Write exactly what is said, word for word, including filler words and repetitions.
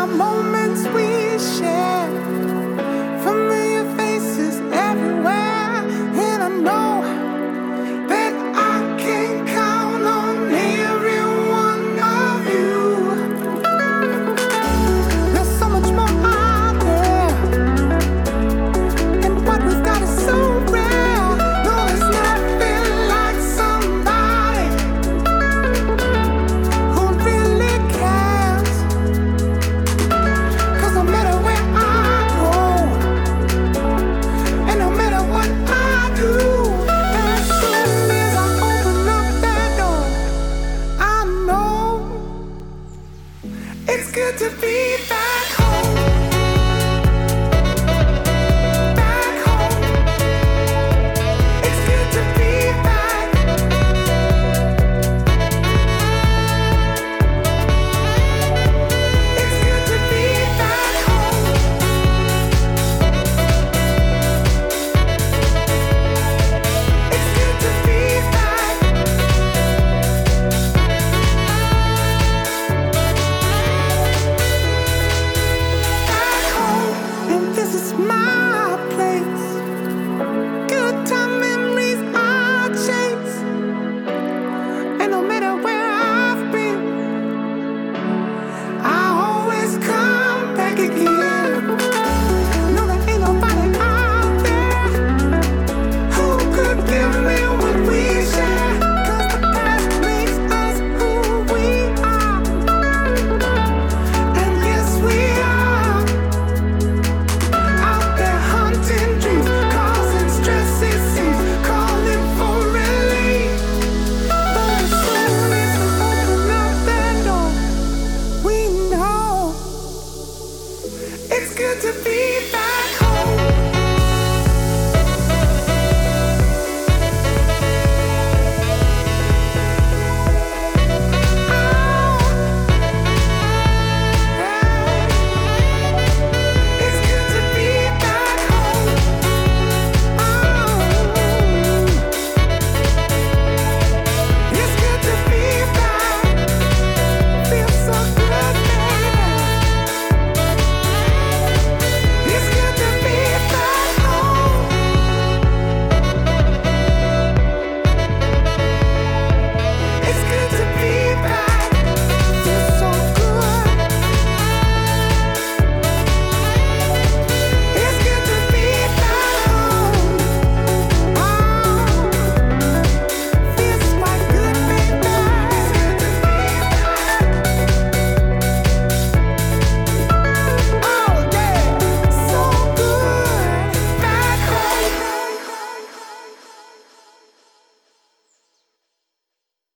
moments we share, familiar faces everywhere, and I know that I can count on every one of you. There's so much more out there, and what we've got is so rare. No, there's nothing like somebody who really cares. 'Cause no matter where I go, and no matter what I do, as soon as I open up that door, I know it's good to be back home.